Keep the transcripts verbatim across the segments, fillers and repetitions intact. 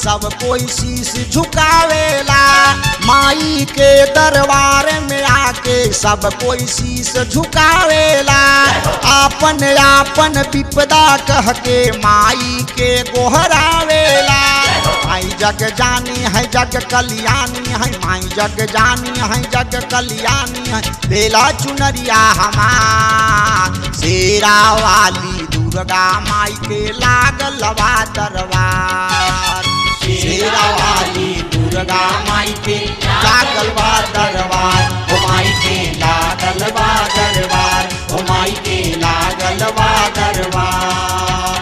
सब कोई शीश झुकावेला। माई के दरबार में आके सब कोई शीश झुकावेला। आपन आपन विपदा कह के माई के गोहरावेला। माई जग जानी है जग कल्याणी है, माई जग जानी है जग कल्याणी है। बेला चुनरिया हमार शेरा वाली दुर्गा माई के लागल बा दरबार। शेरा वाली दुर्गा माई के लागल बा दरबार। ओ माई के लागल बा दरबार। ओ माई के लागल बा दरबार।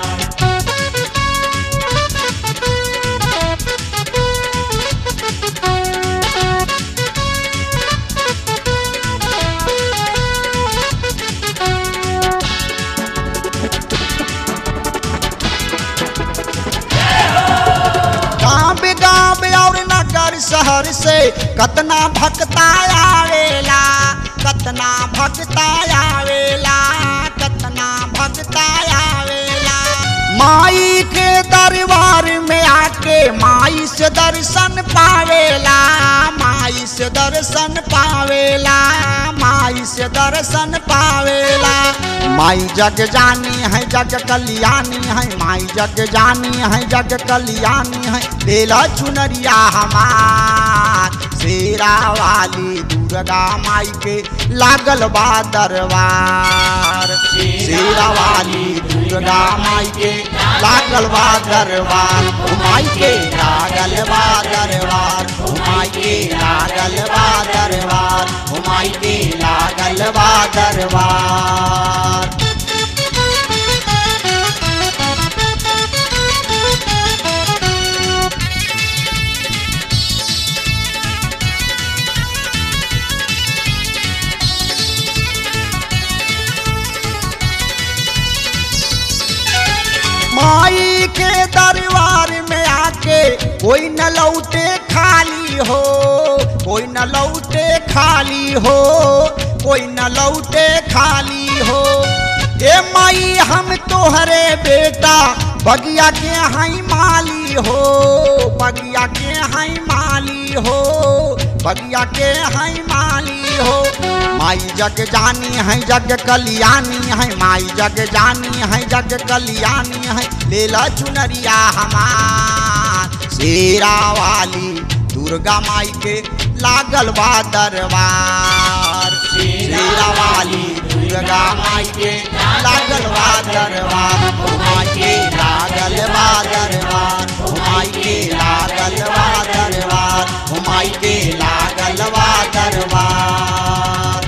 शहर से कतना भक्ता आवेला, कतना भक्ता आवेला, कतना भक्ता आवेला। माई के दरबार में आके माई से दर्शन पावेला। माई से दर्शन पावेला, माई से दर्शन पावेला। माई जग जानी है जग कल्याणी है, माई जग जानी है जग कल्याणी है। बेला चुनरिया हमार शेरा वाली दुर्गा माई के लागल बा दरबार। शेरा वाली दुर्गा माई के लागल बा दरबार। ओ माई के लागल बा दरबार। ओ माई के लागल बा दरबार। ओ माई के लागल बा दरबार। माई के दरबार में आके कोई न लौटे खाली हो, कोई न लौटे खाली हो, कोई न लौटे खाली हो। ए माई हम तोहरे बेटा बगिया के हई माली हो, बगिया के हई माली हो, बगिया के हई माली हो। माई जग जानी है जग कल्याणी है, माई जग जानी है जग कल्याणी है। लेला चुनरिया हमार शेरा वाली दुर्गा माई के लागल बा दरबार। शेरा वाली दुर्गा माई के लागल बा दरबार। ओ माई के लागल बा दरबार। ओ माई के लागल बा दरबार। ओ माई के लागल बा दरबार।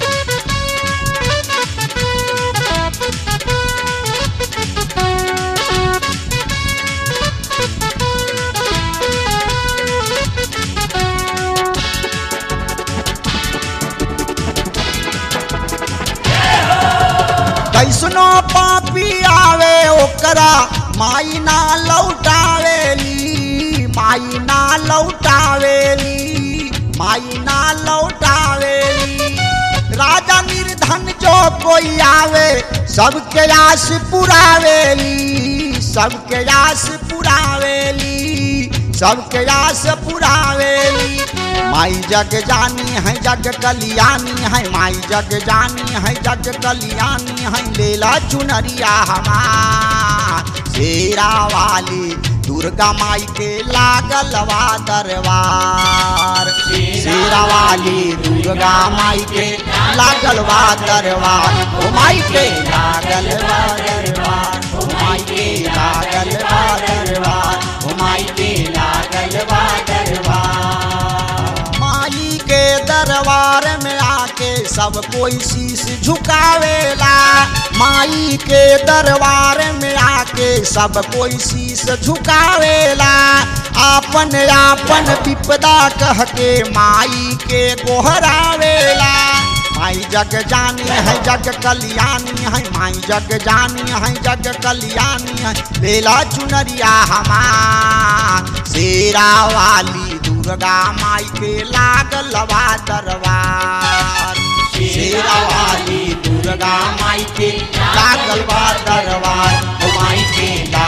कैसनो पापी आवे ओकरा माई ना लौटावेली, माई ना लौटावेली, माई ना लौटावेली। राजा निर्धन जो कोई आवे सबके आस पुरावेली, सबके आस पुरावेली, सबके आस पुरावेली। माई जग जानी है जग कल्याणी है, माई जग जानी है जग कल्याणी है। लेला चुनरिया हमार शेरा वाली दुर्गा माई के लागल बा दरबार। शेरा वाली दुर्गा माई के लागल बा दरबार। ओ माई के लागल बा दरबार। ओ माई के लागल बा दरबार। ओ माई के लागल बा दरबार। माई के दरबार में आके सब कोई शीश झुकावेला। माई के दरबार में आके सब कोई शीश झुकावेला। आपन आपन विपदा कह के माई के गोहरावेला। माई जग जानी है जग कल्याणी है, माई जग जानी है जग कल्याणी है। बेला चुनरिया हमार शेरा वाली दुर्गा माई के लागल बा दरबार। शेरा वाली दुर्गा माई के लागल बा दरबार। ओ माई के